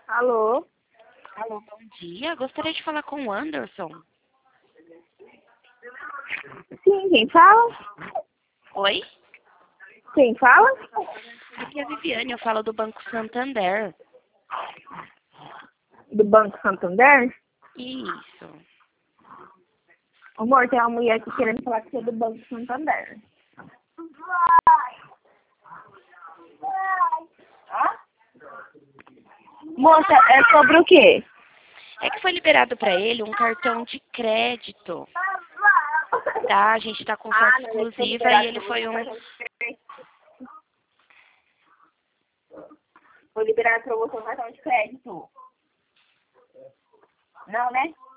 Alô? Alô, bom dia. Gostaria de falar com o Anderson. Sim, quem fala? Oi? Quem fala? Aqui é a Viviane, eu falo do Banco Santander. Do Banco Santander? Isso. Amor, tem uma mulher aqui querendo falar que é do Banco Santander. Moça, é sobre o quê? É que foi liberado para ele um cartão de crédito. Tá? A gente tá com oferta exclusiva e ele foi um... Foi liberado pra você um cartão de crédito. Não, né?